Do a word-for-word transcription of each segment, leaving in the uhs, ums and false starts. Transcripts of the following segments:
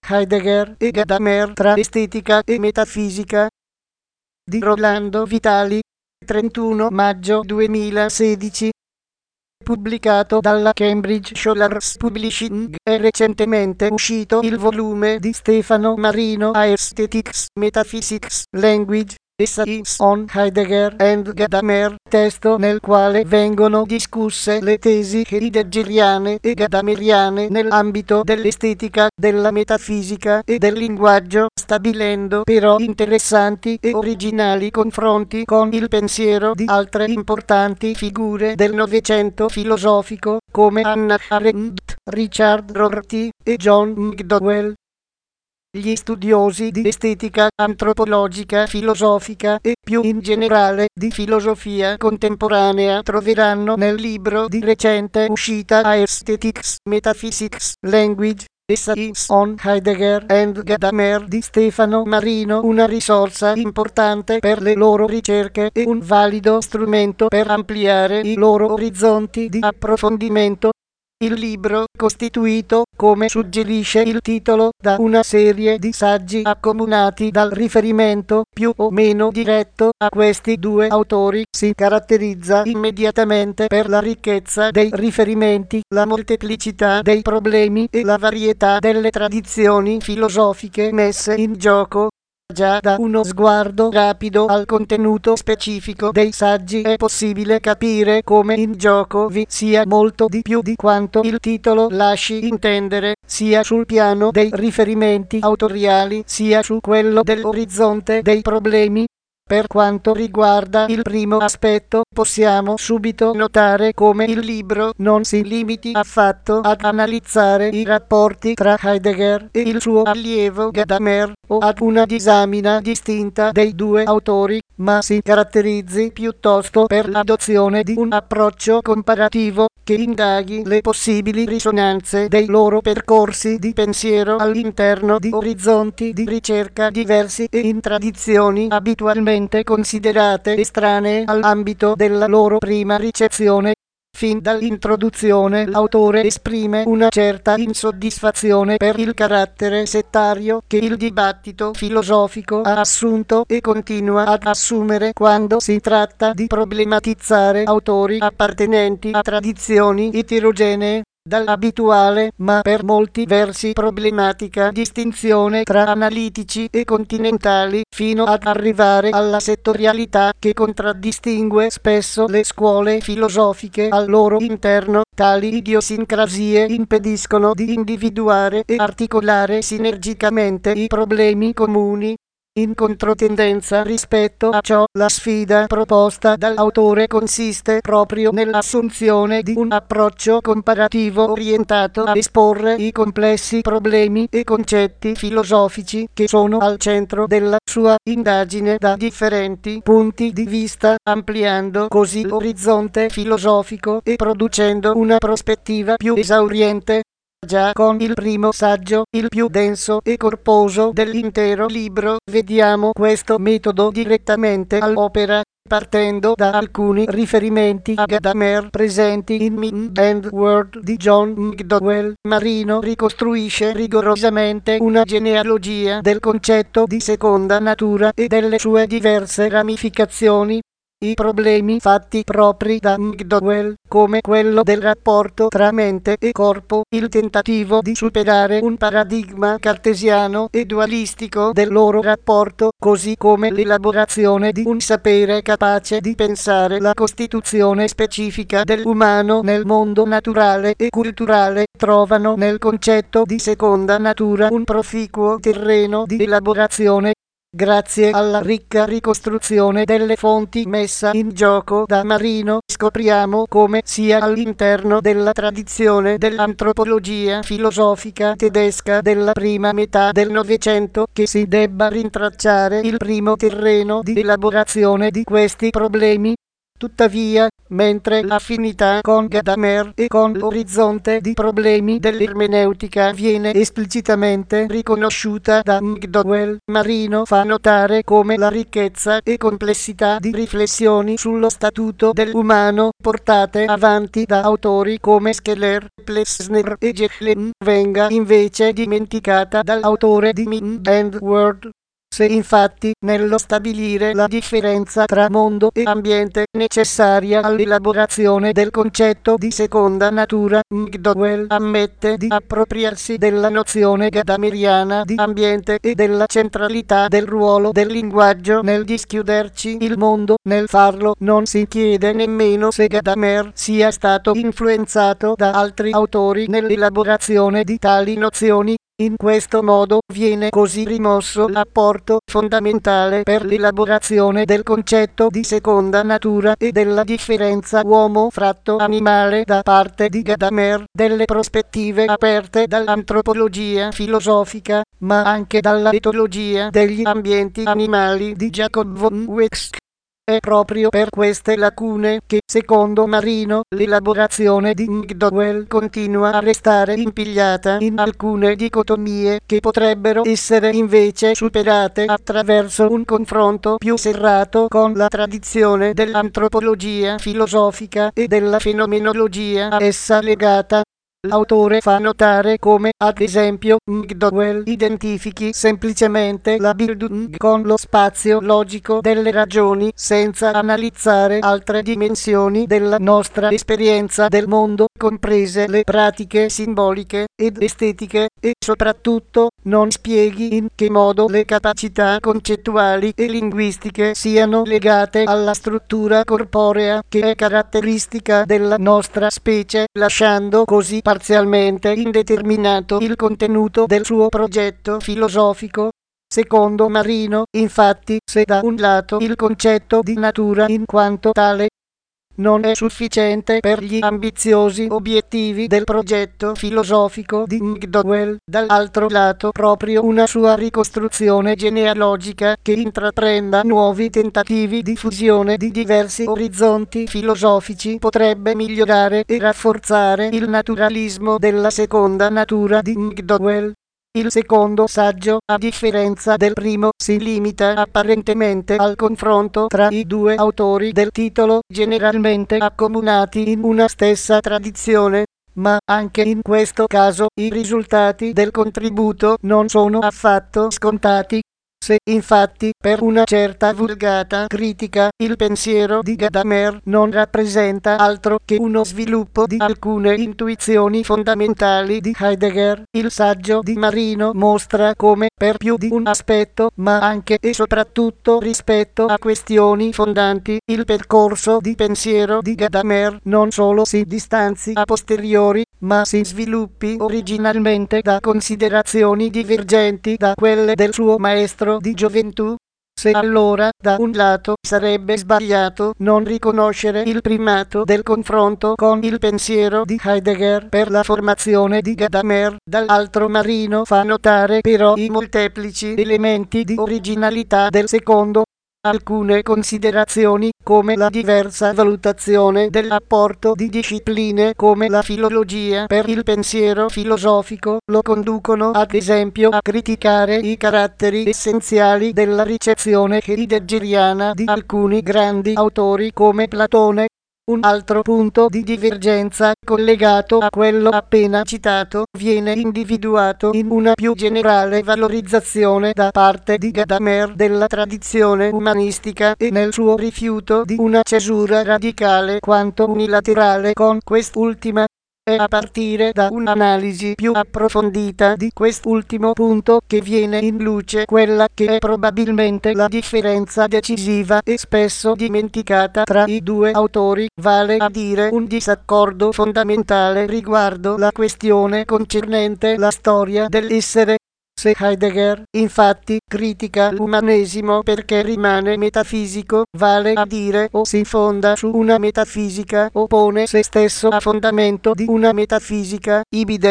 Heidegger e Gadamer tra estetica e metafisica, di Rolando Vitali, trentuno maggio duemilasedici, pubblicato dalla Cambridge Scholars Publishing. È recentemente uscito il volume di Stefano Marino Aesthetics, Metaphysics, Language, Essays on Heidegger and Gadamer, testo nel quale vengono discusse le tesi heideggeriane e gadameriane nell'ambito dell'estetica, della metafisica e del linguaggio, stabilendo però interessanti e originali confronti con il pensiero di altre importanti figure del Novecento filosofico come Hannah Arendt, Richard Rorty e John McDowell. Gli studiosi di estetica antropologica, filosofica e, più in generale, di filosofia contemporanea troveranno nel libro di recente uscita Aesthetics, Metaphysics, Language, Essays on Heidegger and Gadamer di Stefano Marino una risorsa importante per le loro ricerche e un valido strumento per ampliare i loro orizzonti di approfondimento. Il libro, costituito, come suggerisce il titolo, da una serie di saggi accomunati dal riferimento più o meno diretto a questi due autori, si caratterizza immediatamente per la ricchezza dei riferimenti, la molteplicità dei problemi e la varietà delle tradizioni filosofiche messe in gioco. Già da uno sguardo rapido al contenuto specifico dei saggi è possibile capire come in gioco vi sia molto di più di quanto il titolo lasci intendere, sia sul piano dei riferimenti autoriali sia su quello dell'orizzonte dei problemi. Per quanto riguarda il primo aspetto, possiamo subito notare come il libro non si limiti affatto ad analizzare i rapporti tra Heidegger e il suo allievo Gadamer, o ad una disamina distinta dei due autori, ma si caratterizzi piuttosto per l'adozione di un approccio comparativo che indaghi le possibili risonanze dei loro percorsi di pensiero all'interno di orizzonti di ricerca diversi e in tradizioni abitualmente considerate estranee all'ambito della loro prima ricezione. Fin dall'introduzione l'autore esprime una certa insoddisfazione per il carattere settario che il dibattito filosofico ha assunto e continua ad assumere quando si tratta di problematizzare autori appartenenti a tradizioni eterogenee. Dall'abituale, ma per molti versi problematica distinzione tra analitici e continentali, fino ad arrivare alla settorialità che contraddistingue spesso le scuole filosofiche al loro interno, tali idiosincrasie impediscono di individuare e articolare sinergicamente i problemi comuni. In controtendenza rispetto a ciò, la sfida proposta dall'autore consiste proprio nell'assunzione di un approccio comparativo orientato a esporre i complessi problemi e concetti filosofici che sono al centro della sua indagine da differenti punti di vista, ampliando così l'orizzonte filosofico e producendo una prospettiva più esauriente. Già con il primo saggio, il più denso e corposo dell'intero libro, vediamo questo metodo direttamente all'opera, partendo da alcuni riferimenti a Gadamer presenti in Mind and Word di John McDowell. Marino ricostruisce rigorosamente una genealogia del concetto di seconda natura e delle sue diverse ramificazioni. I problemi fatti propri da McDowell, come quello del rapporto tra mente e corpo, il tentativo di superare un paradigma cartesiano e dualistico del loro rapporto, così come l'elaborazione di un sapere capace di pensare la costituzione specifica dell'umano nel mondo naturale e culturale, trovano nel concetto di seconda natura un proficuo terreno di elaborazione. Grazie alla ricca ricostruzione delle fonti messa in gioco da Marino, scopriamo come sia all'interno della tradizione dell'antropologia filosofica tedesca della prima metà del Novecento che si debba rintracciare il primo terreno di elaborazione di questi problemi. Tuttavia, mentre l'affinità con Gadamer e con l'orizzonte di problemi dell'ermeneutica viene esplicitamente riconosciuta da McDowell, Marino fa notare come la ricchezza e complessità di riflessioni sullo statuto dell'umano portate avanti da autori come Scheler, Plessner e Jeckeln venga invece dimenticata dall'autore di Mind and World. Se infatti, nello stabilire la differenza tra mondo e ambiente necessaria all'elaborazione del concetto di seconda natura, McDowell ammette di appropriarsi della nozione gadameriana di ambiente e della centralità del ruolo del linguaggio nel dischiuderci il mondo. Nel farlo non si chiede nemmeno se Gadamer sia stato influenzato da altri autori nell'elaborazione di tali nozioni. In questo modo viene così rimosso l'apporto fondamentale per l'elaborazione del concetto di seconda natura e della differenza uomo-fratto-animale da parte di Gadamer, delle prospettive aperte dall'antropologia filosofica, ma anche dalla etologia degli ambienti animali di Jacob von Weizsäcker. È proprio per queste lacune che, secondo Marino, l'elaborazione di McDowell continua a restare impigliata in alcune dicotomie che potrebbero essere invece superate attraverso un confronto più serrato con la tradizione dell'antropologia filosofica e della fenomenologia a essa legata. L'autore fa notare come, ad esempio, McDowell identifichi semplicemente la Bildung con lo spazio logico delle ragioni senza analizzare altre dimensioni della nostra esperienza del mondo, comprese le pratiche simboliche ed estetiche, e soprattutto non spieghi in che modo le capacità concettuali e linguistiche siano legate alla struttura corporea che è caratteristica della nostra specie, lasciando così parzialmente indeterminato il contenuto del suo progetto filosofico. Secondo Marino, infatti, se da un lato il concetto di natura in quanto tale non è sufficiente per gli ambiziosi obiettivi del progetto filosofico di McDowell, dall'altro lato proprio una sua ricostruzione genealogica che intraprenda nuovi tentativi di fusione di diversi orizzonti filosofici potrebbe migliorare e rafforzare il naturalismo della seconda natura di McDowell. Il secondo saggio, a differenza del primo, si limita apparentemente al confronto tra i due autori del titolo, generalmente accomunati in una stessa tradizione, ma anche in questo caso i risultati del contributo non sono affatto scontati. Se infatti, per una certa vulgata critica, il pensiero di Gadamer non rappresenta altro che uno sviluppo di alcune intuizioni fondamentali di Heidegger, il saggio di Marino mostra come, per più di un aspetto, ma anche e soprattutto rispetto a questioni fondanti, il percorso di pensiero di Gadamer non solo si distanzi a posteriori, ma si sviluppi originalmente da considerazioni divergenti da quelle del suo maestro di gioventù. Se allora, da un lato, sarebbe sbagliato non riconoscere il primato del confronto con il pensiero di Heidegger per la formazione di Gadamer, dall'altro Marino fa notare però i molteplici elementi di originalità del secondo. Alcune considerazioni, come la diversa valutazione dell'apporto di discipline come la filologia per il pensiero filosofico, lo conducono ad esempio a criticare i caratteri essenziali della ricezione heideggeriana di alcuni grandi autori come Platone. Un altro punto di divergenza, collegato a quello appena citato, viene individuato in una più generale valorizzazione da parte di Gadamer della tradizione umanistica e nel suo rifiuto di una cesura radicale quanto unilaterale con quest'ultima. È a partire da un'analisi più approfondita di quest'ultimo punto che viene in luce quella che è probabilmente la differenza decisiva e spesso dimenticata tra i due autori, vale a dire un disaccordo fondamentale riguardo la questione concernente la storia dell'essere. Se Heidegger, infatti, critica l'umanesimo perché rimane metafisico, vale a dire o si fonda su una metafisica o pone se stesso a fondamento di una metafisica, ibidem,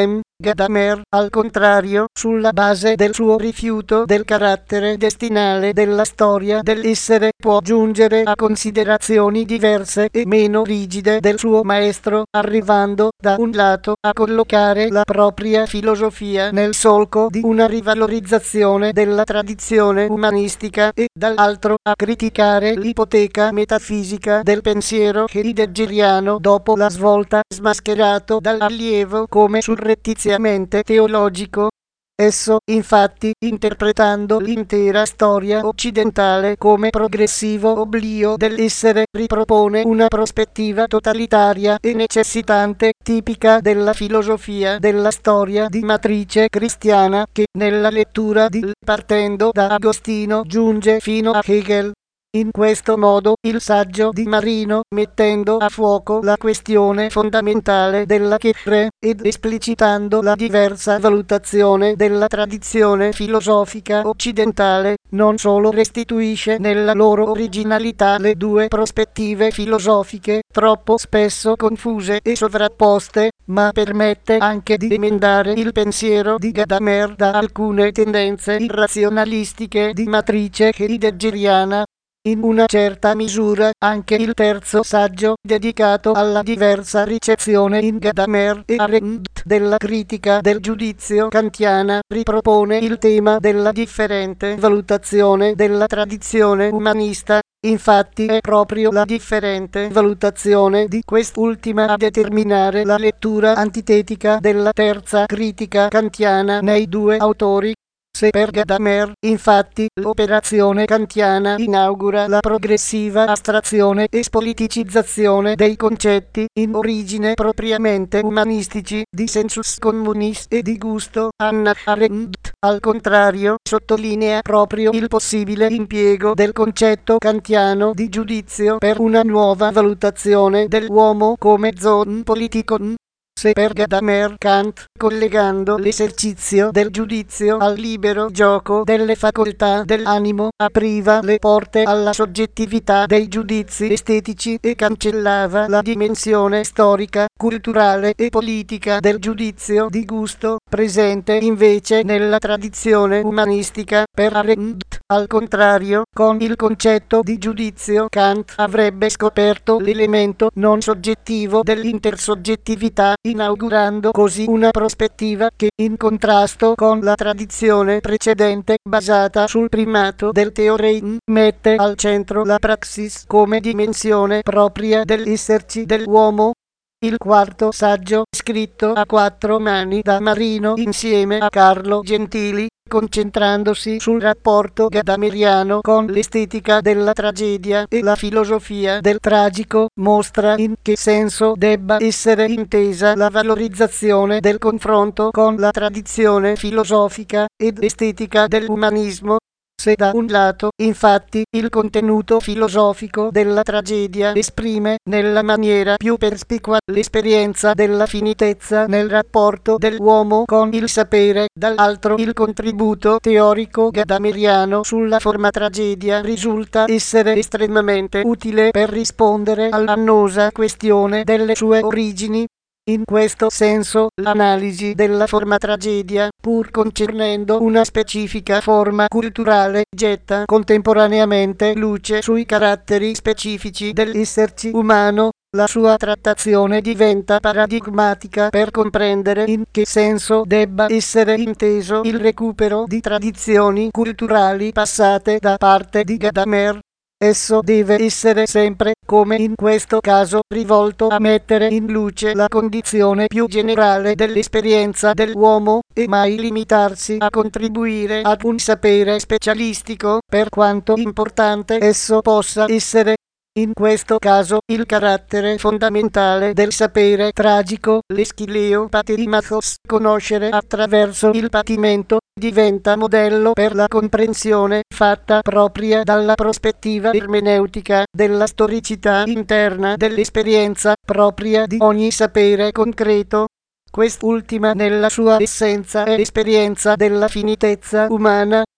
Gadamer, al contrario, sulla base del suo rifiuto del carattere destinale della storia dell'essere, può giungere a considerazioni diverse e meno rigide del suo maestro, arrivando, da un lato, a collocare la propria filosofia nel solco di una rivalorizzazione della tradizione umanistica e, dall'altro, a criticare l'ipoteca metafisica del pensiero heideggeriano dopo la svolta, smascherato dall'allievo come surrettiziamente teologico. Esso, infatti, interpretando l'intera storia occidentale come progressivo oblio dell'essere, ripropone una prospettiva totalitaria e necessitante, tipica della filosofia della storia di matrice cristiana, che, nella lettura di L, partendo da Agostino, giunge fino a Hegel. In questo modo, il saggio di Marino, mettendo a fuoco la questione fondamentale della Chefre, ed esplicitando la diversa valutazione della tradizione filosofica occidentale, non solo restituisce nella loro originalità le due prospettive filosofiche, troppo spesso confuse e sovrapposte, ma permette anche di emendare il pensiero di Gadamer da alcune tendenze irrazionalistiche di matrice heideggeriana. In una certa misura, anche il terzo saggio, dedicato alla diversa ricezione in Gadamer e Arendt della critica del giudizio kantiana, ripropone il tema della differente valutazione della tradizione umanista. Infatti è proprio la differente valutazione di quest'ultima a determinare la lettura antitetica della terza critica kantiana nei due autori. Se per Gadamer, infatti, l'operazione kantiana inaugura la progressiva astrazione e spoliticizzazione dei concetti, in origine propriamente umanistici, di sensus communis e di gusto, Hannah Arendt, al contrario, sottolinea proprio il possibile impiego del concetto kantiano di giudizio per una nuova valutazione dell'uomo come zoon politikon. Se per Gadamer, Kant, collegando l'esercizio del giudizio al libero gioco delle facoltà dell'animo, apriva le porte alla soggettività dei giudizi estetici e cancellava la dimensione storica, culturale e politica del giudizio di gusto, presente invece nella tradizione umanistica, per Arendt, al contrario, con il concetto di giudizio Kant avrebbe scoperto l'elemento non soggettivo dell'intersoggettività, inaugurando così una prospettiva che, in contrasto con la tradizione precedente basata sul primato del Theorein, mette al centro la praxis come dimensione propria dell'esserci dell'uomo. Il quarto saggio, scritto a quattro mani da Marino insieme a Carlo Gentili, concentrandosi sul rapporto gadameriano con l'estetica della tragedia e la filosofia del tragico, mostra in che senso debba essere intesa la valorizzazione del confronto con la tradizione filosofica ed estetica dell'umanismo. Se da un lato, infatti, il contenuto filosofico della tragedia esprime nella maniera più perspicua l'esperienza della finitezza nel rapporto dell'uomo con il sapere, dall'altro il contributo teorico gadameriano sulla forma tragedia risulta essere estremamente utile per rispondere all'annosa questione delle sue origini. In questo senso, l'analisi della forma tragedia, pur concernendo una specifica forma culturale, getta contemporaneamente luce sui caratteri specifici dell'esserci umano. La sua trattazione diventa paradigmatica per comprendere in che senso debba essere inteso il recupero di tradizioni culturali passate da parte di Gadamer. Esso deve essere sempre, come in questo caso, rivolto a mettere in luce la condizione più generale dell'esperienza dell'uomo, e mai limitarsi a contribuire ad un sapere specialistico, per quanto importante esso possa essere. In questo caso, il carattere fondamentale del sapere tragico, l'eschileo paterimachos, conoscere attraverso il patimento, diventa modello per la comprensione fatta propria dalla prospettiva ermeneutica della storicità interna dell'esperienza propria di ogni sapere concreto. Quest'ultima nella sua essenza è esperienza della finitezza umana.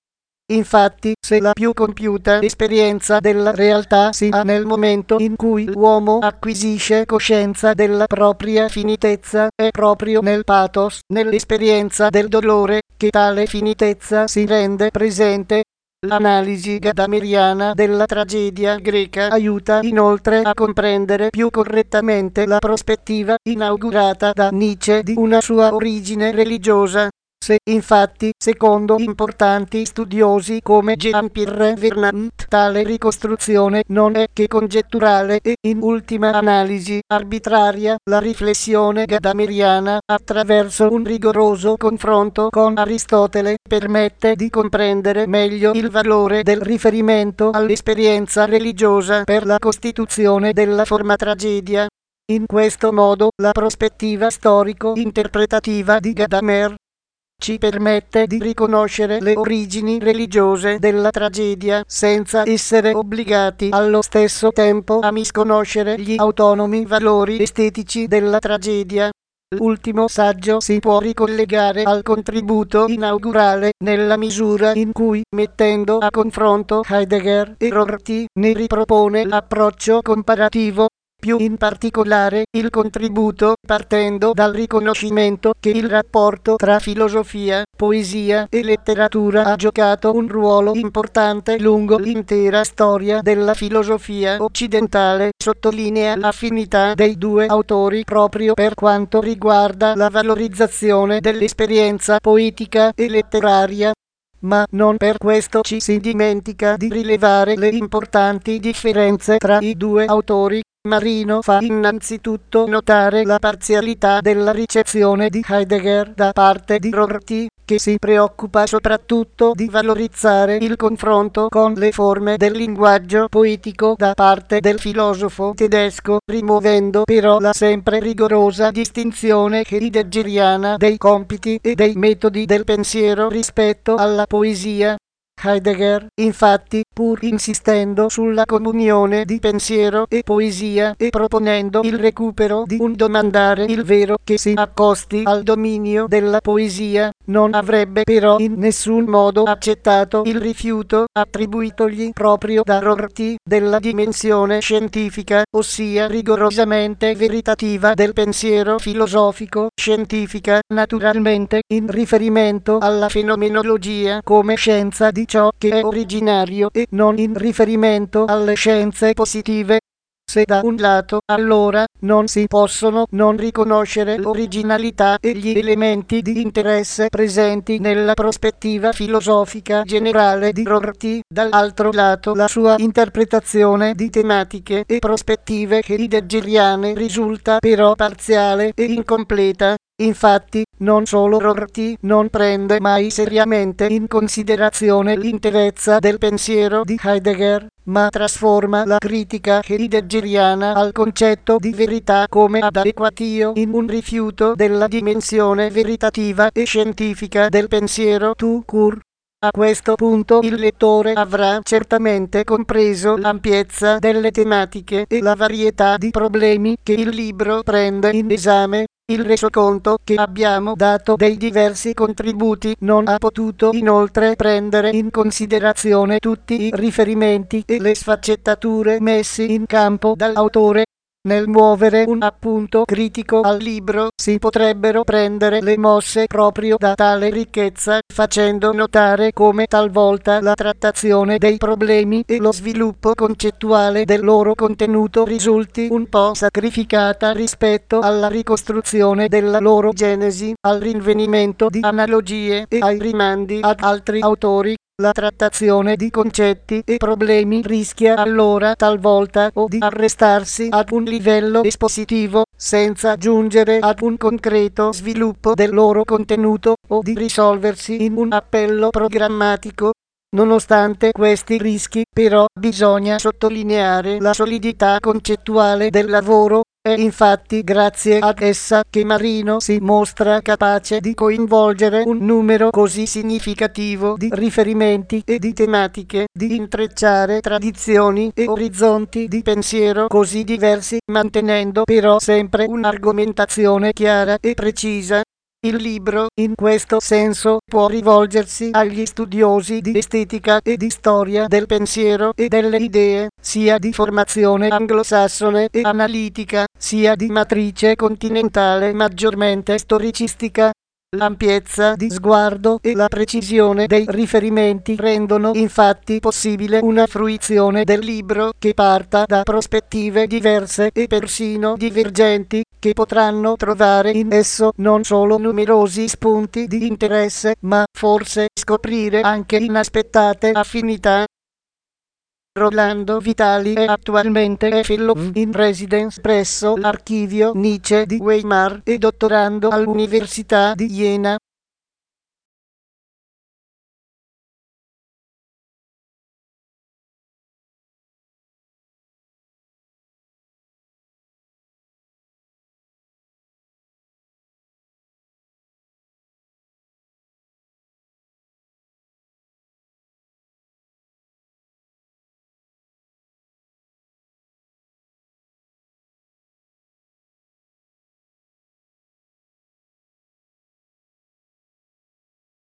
Infatti, se la più compiuta esperienza della realtà si ha nel momento in cui l'uomo acquisisce coscienza della propria finitezza, è proprio nel pathos, nell'esperienza del dolore, che tale finitezza si rende presente. L'analisi gadameriana della tragedia greca aiuta inoltre a comprendere più correttamente la prospettiva inaugurata da Nietzsche di una sua origine religiosa. Se, infatti, secondo importanti studiosi come Jean-Pierre Vernant, tale ricostruzione non è che congetturale e, in ultima analisi, arbitraria, la riflessione gadameriana, attraverso un rigoroso confronto con Aristotele, permette di comprendere meglio il valore del riferimento all'esperienza religiosa per la costituzione della forma tragedia. In questo modo, la prospettiva storico-interpretativa di Gadamer ci permette di riconoscere le origini religiose della tragedia senza essere obbligati allo stesso tempo a misconoscere gli autonomi valori estetici della tragedia. L'ultimo saggio si può ricollegare al contributo inaugurale nella misura in cui, mettendo a confronto Heidegger e Rorty, ne ripropone l'approccio comparativo. Più in particolare, il contributo partendo dal riconoscimento che il rapporto tra filosofia, poesia e letteratura ha giocato un ruolo importante lungo l'intera storia della filosofia occidentale, sottolinea l'affinità dei due autori proprio per quanto riguarda la valorizzazione dell'esperienza poetica e letteraria. Ma non per questo ci si dimentica di rilevare le importanti differenze tra i due autori. Marino fa innanzitutto notare la parzialità della ricezione di Heidegger da parte di Rorty, che si preoccupa soprattutto di valorizzare il confronto con le forme del linguaggio poetico da parte del filosofo tedesco, rimuovendo però la sempre rigorosa distinzione heideggeriana dei compiti e dei metodi del pensiero rispetto alla poesia. Heidegger, infatti, pur insistendo sulla comunione di pensiero e poesia e proponendo il recupero di un domandare il vero che si accosti al dominio della poesia, non avrebbe però in nessun modo accettato il rifiuto attribuitogli proprio da Rorty della dimensione scientifica, ossia rigorosamente veritativa del pensiero filosofico, scientifica, naturalmente, in riferimento alla fenomenologia come scienza di ciò che è originario e non in riferimento alle scienze positive. Se da un lato, allora, non si possono non riconoscere l'originalità e gli elementi di interesse presenti nella prospettiva filosofica generale di Rorty, dall'altro lato la sua interpretazione di tematiche e prospettive heideggeriane risulta però parziale e incompleta. Infatti, non solo Rorty non prende mai seriamente in considerazione l'interezza del pensiero di Heidegger, ma trasforma la critica heideggeriana al concetto di verità come adequatio in un rifiuto della dimensione veritativa e scientifica del pensiero tout court. A questo punto il lettore avrà certamente compreso l'ampiezza delle tematiche e la varietà di problemi che il libro prende in esame. Il resoconto che abbiamo dato dei diversi contributi non ha potuto inoltre prendere in considerazione tutti i riferimenti e le sfaccettature messi in campo dall'autore. Nel muovere un appunto critico al libro si potrebbero prendere le mosse proprio da tale ricchezza, facendo notare come talvolta la trattazione dei problemi e lo sviluppo concettuale del loro contenuto risulti un po' sacrificata rispetto alla ricostruzione della loro genesi, al rinvenimento di analogie e ai rimandi ad altri autori. La trattazione di concetti e problemi rischia allora talvolta o di arrestarsi ad un livello espositivo, senza giungere ad un concreto sviluppo del loro contenuto, o di risolversi in un appello programmatico. Nonostante questi rischi, però, bisogna sottolineare la solidità concettuale del lavoro. È infatti grazie ad essa che Marino si mostra capace di coinvolgere un numero così significativo di riferimenti e di tematiche, di intrecciare tradizioni e orizzonti di pensiero così diversi, mantenendo però sempre un'argomentazione chiara e precisa. Il libro, in questo senso, può rivolgersi agli studiosi di estetica e di storia del pensiero e delle idee, sia di formazione anglosassone e analitica, sia di matrice continentale maggiormente storicistica. L'ampiezza di sguardo e la precisione dei riferimenti rendono infatti possibile una fruizione del libro che parta da prospettive diverse e persino divergenti, che potranno trovare in esso non solo numerosi spunti di interesse, ma forse scoprire anche inaspettate affinità. Rolando Vitali è attualmente Fellow in Residence presso l'Archivio Nietzsche di Weimar e dottorando all'Università di Jena.